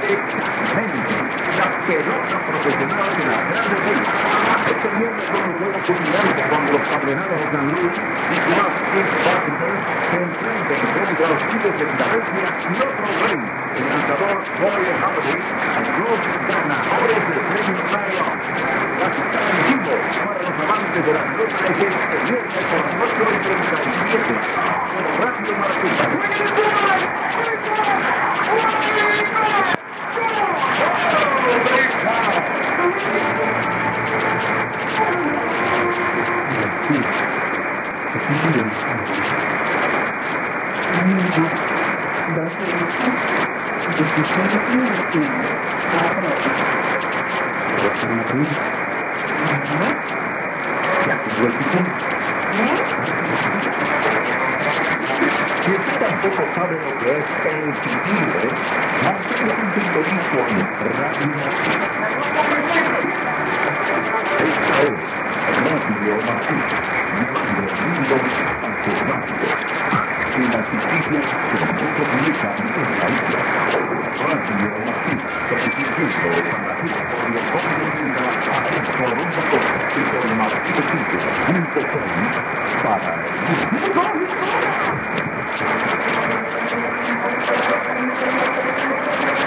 Exactamente. La pelota profesional de las grandes ligas. Este viernes con un juego culminante cuando los Cardenales de San Luis y Club Washington se enfrenten contra los Tigres de Filadelfia y otro rey, el lanzador Roy Halladay, al club ganadores del premio Mario. La cita en vivo para los amantes de la pelota es este viernes por 8:37 por Radio Maracaibo. Si usted tampoco sabe lo que es el pitido, manténgase en sintonía con Radio Martín. Esta es Radio Martín, llevando el mundo automático. En las noticias que no se publican en la isla. Radio Martín, transmitiendo para ti por los jóvenes a Ecuador y por Martín.com para el mundo.